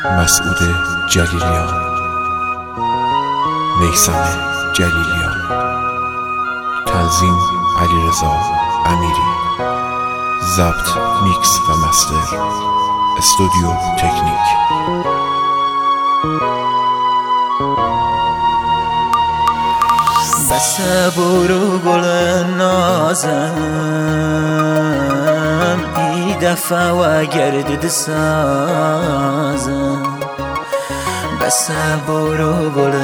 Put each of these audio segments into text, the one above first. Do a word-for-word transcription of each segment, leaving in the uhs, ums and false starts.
مسعود جلیلیان، میثم جلیلیان، تنظیم علیرضا امیری، ضبط، میکس و مستر استودیو تکنیک. بس برو گل نازم ای دفعه و گردد سازم. بس برو گل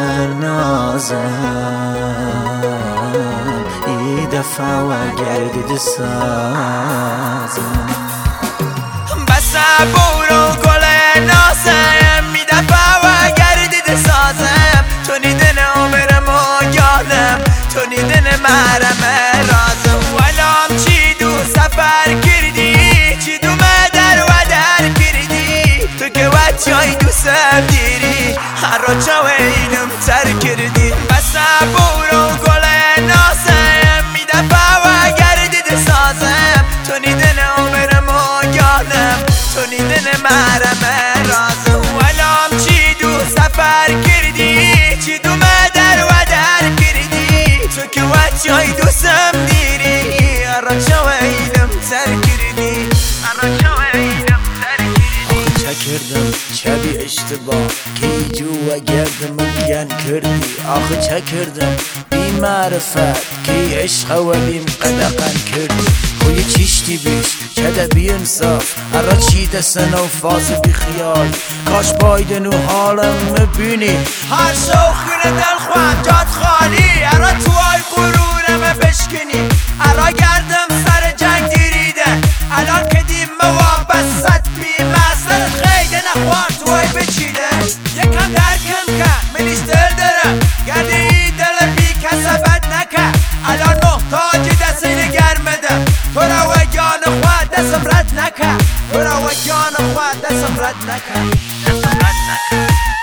نازم ای دفعه و گردد سازم. بس برو گل نازم ای دفعه و گردد سازم. تو نیدن عمر ما یادم، تو نیدن محرم رازم. ولام چی دو سفر کردی، چی دو مدر و در کردی. تو که وچای دو سب دیری، هر رو چاوه اینم تر کردی. بس برو گل نازم می دفعه و گردد سازم. تو نیدن عمر ما یادم، تو نیدن محرم رازم. ولام چی دو سفر کردی، چی دو مدر و در کردی. تو که وچای دوستم دیری، ارا چاوه اینم تر کردی، ارا چاوه اینم تر کردی. آخه چه کردم چه بی اشتباه که جو و گردم گن کردی. آخه چه کردم بی معرفت که عشق و بیم قدقن کردی. خوی چیشتی بیش چه ده بی انصاف، ارا چی دستن و فاز بی خیال. کاش بایدن و حالم مبینی، هر شوخی دل خواه جات خالی. ارا توای غرورم بشکنی، ارا گردم سر جنگ دیریده. الان که دیم موابست بی مزد خیده نخوار توی بچیده. یکم درکم که منیش دل دارم، گرده ای دل بی کسبت نکه. الان محتاج دست اینه گرمده، تو را و جان خواه دستم رد نکه. تو را و جان خواه دستم رد نکه، دستم رد نکه.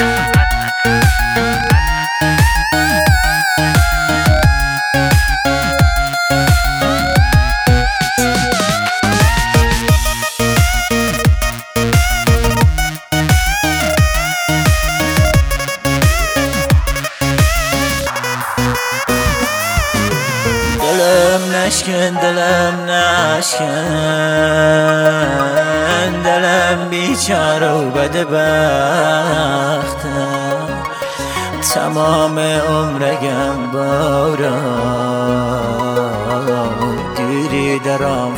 دلم نشکن دلم نشکن، دلم بیچاره و بدبختم. تمام عمرگم باران دیری درام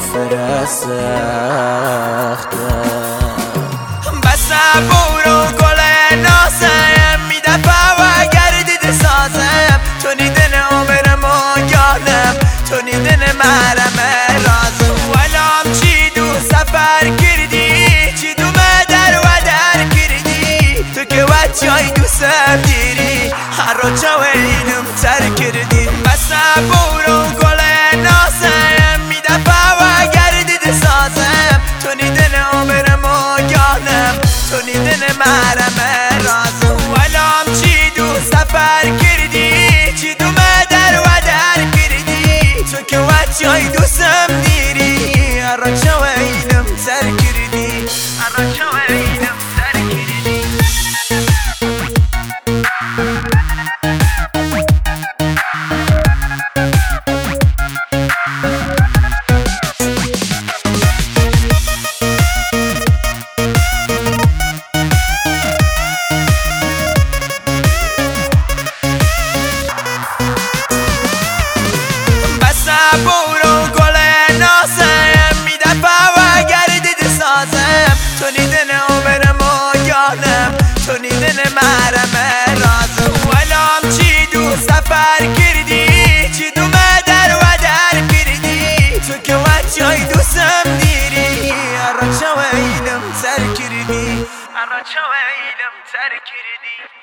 فرستختم. بس برو گل نازم می دفعه و گردد سازم. تو نیدن عمر ما یادم، تو نیدن محرم رازم. ولام چی دو سفر کردی، چی دو مدر و در کردی. تو که وچای دو سب دیری، هر رو چاوه اینم تر کردی. بس برو گل نازم می دفعه و گردد سازم. تو نیدن عمر ما یادم، تو نیدن محرم رازم. ولام چی دو سفر کردی، چی دو مدر و در کردی. تو که وچای دوستم دیری، ارا چاوه اینم تر کردی، ارا چاوه اینم تر کردی. برو گل نازم می دفعه و گردد سازم. تو نیدن عمر ما یادم، تو نیدن محرم رازم. ولام چی دو سفر کردی، چی دو مدر و در کردی. تو که وچای دوستم دیری، ارا چاوه اینم تر کردی، ارا چاوه اینم تر کردی.